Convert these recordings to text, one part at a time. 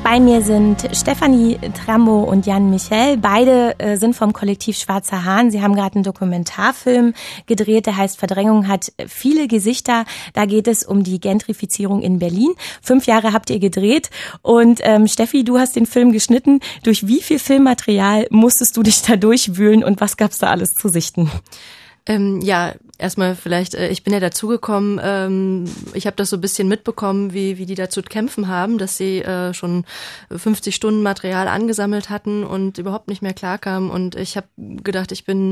Bei mir sind Stefanie Trambo und Jan Michel. Beide sind vom Kollektiv Schwarzer Hahn. Sie haben gerade einen Dokumentarfilm gedreht, der heißt Verdrängung hat viele Gesichter. Da geht es um die Gentrifizierung in Berlin. 5 Jahre habt ihr gedreht und Steffi, du hast den Film geschnitten. Durch wie viel Filmmaterial musstest du dich da durchwühlen und was gab's da alles zu sichten? Ja, erstmal vielleicht, ich bin ja dazugekommen, ich habe das so ein bisschen mitbekommen, wie die da zu kämpfen haben, dass sie schon 50 Stunden Material angesammelt hatten und überhaupt nicht mehr klarkamen. Und ich habe gedacht,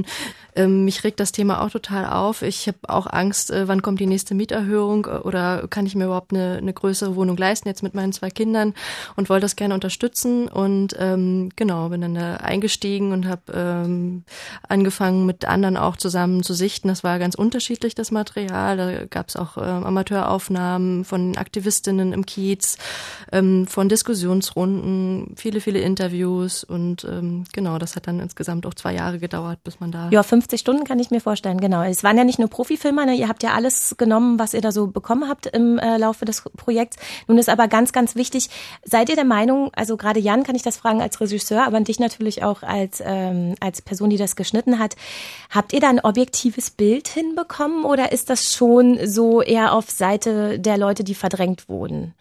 mich regt das Thema auch total auf. Ich habe auch Angst, wann kommt die nächste Mieterhöhung oder kann ich mir überhaupt eine größere Wohnung leisten, jetzt mit meinen 2 Kindern, und wollte das gerne unterstützen. Und genau, bin dann da eingestiegen und habe angefangen, mit anderen auch zusammen zu sichten. Das war ganz unterschiedlich, das Material. Da gab es auch Amateuraufnahmen von Aktivistinnen im Kiez, von Diskussionsrunden, viele, viele Interviews und genau, das hat dann insgesamt auch 2 Jahre gedauert, bis man da... Ja, 50 Stunden kann ich mir vorstellen, genau. Es waren ja nicht nur Profifilmer, ne? Ihr habt ja alles genommen, was ihr da so bekommen habt im Laufe des Projekts. Nun ist aber ganz, ganz wichtig, seid ihr der Meinung, also gerade Jan kann ich das fragen als Regisseur, aber dich natürlich auch als Person, die das geschnitten hat, habt ihr da ein objektives Bild hinbekommen oder ist das schon so eher auf Seite der Leute, die verdrängt wurden?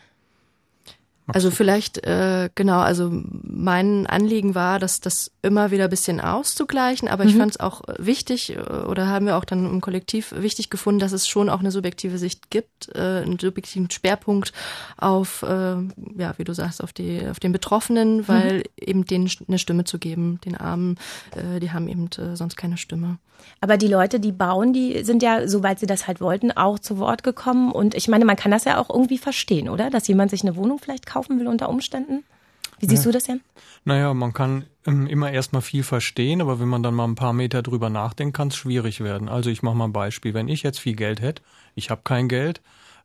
Also vielleicht, genau, also mein Anliegen war, das immer wieder ein bisschen auszugleichen, aber ich fand es auch wichtig, oder haben wir auch dann im Kollektiv wichtig gefunden, dass es schon auch eine subjektive Sicht gibt, einen subjektiven Schwerpunkt auf, ja, wie du sagst, auf den Betroffenen, weil eben denen eine Stimme zu geben, den Armen, die haben eben sonst keine Stimme. Aber die Leute, die bauen, die sind ja, soweit sie das halt wollten, auch zu Wort gekommen. Und ich meine, man kann das ja auch irgendwie verstehen, oder? Dass jemand sich eine Wohnung vielleicht kaufen will unter Umständen. Wie siehst du das, Jan? Naja, man kann immer erstmal viel verstehen, aber wenn man dann mal ein paar Meter drüber nachdenkt, kann es schwierig werden. Also ich mache mal ein Beispiel. Wenn ich jetzt viel Geld hätte, ich habe kein Geld,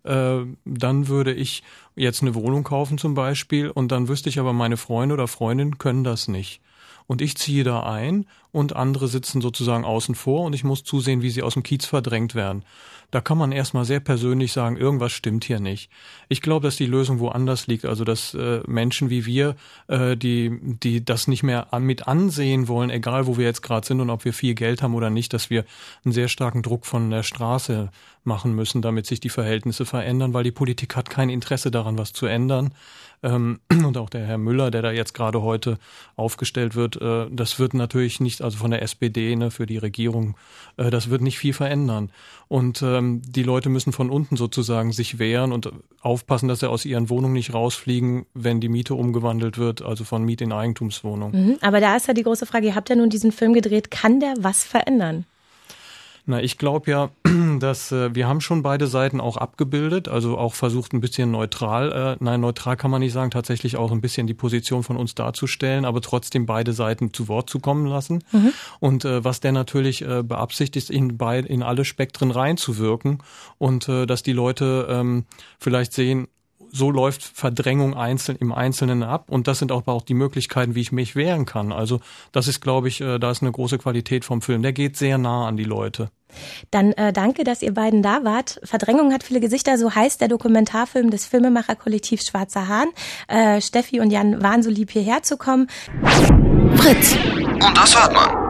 dann würde ich jetzt eine Wohnung kaufen zum Beispiel und dann wüsste ich aber, meine Freunde oder Freundinnen können das nicht. Und ich ziehe da ein und andere sitzen sozusagen außen vor und ich muss zusehen, wie sie aus dem Kiez verdrängt werden. Da kann man erstmal sehr persönlich sagen, irgendwas stimmt hier nicht. Ich glaube, dass die Lösung woanders liegt, also dass Menschen wie wir, die das nicht mehr mit ansehen wollen, egal wo wir jetzt gerade sind und ob wir viel Geld haben oder nicht, dass wir einen sehr starken Druck von der Straße machen müssen, damit sich die Verhältnisse verändern, weil die Politik hat kein Interesse daran, was zu ändern. Und auch der Herr Müller, der da jetzt gerade heute aufgestellt wird, das wird natürlich nicht, also von der SPD, ne, für die Regierung, das wird nicht viel verändern. Und die Leute müssen von unten sozusagen sich wehren und aufpassen, dass sie aus ihren Wohnungen nicht rausfliegen, wenn die Miete umgewandelt wird, also von Miet in Eigentumswohnung. Aber da ist ja die große Frage, ihr habt ja nun diesen Film gedreht, kann der was verändern? Na, ich glaube ja, dass wir haben schon beide Seiten auch abgebildet, also auch versucht ein bisschen neutral kann man nicht sagen, tatsächlich auch ein bisschen die Position von uns darzustellen, aber trotzdem beide Seiten zu Wort zu kommen lassen. Und was der natürlich beabsichtigt, in alle Spektren reinzuwirken und dass die Leute vielleicht sehen, so läuft Verdrängung im Einzelnen ab und das sind auch die Möglichkeiten, wie ich mich wehren kann. Also das ist, glaube ich, da ist eine große Qualität vom Film. Der geht sehr nah an die Leute. Dann danke, dass ihr beiden da wart. Verdrängung hat viele Gesichter, so heißt der Dokumentarfilm des Filmemacherkollektivs Schwarzer Hahn. Steffi und Jan waren so lieb, hierher zu kommen. Fritz. Und das hört man.